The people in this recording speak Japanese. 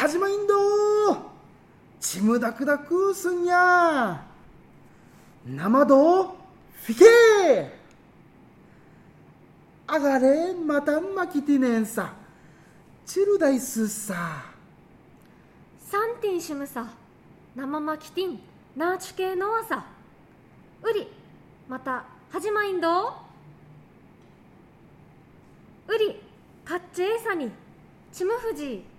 始まいんどちむだくだくすんや生どフィケあがれまたんまきてねんさチルダイスさサンティンシムさ生マキティンナーチュ系のわさうりまた始まいんどうりかっちえさにちむふじ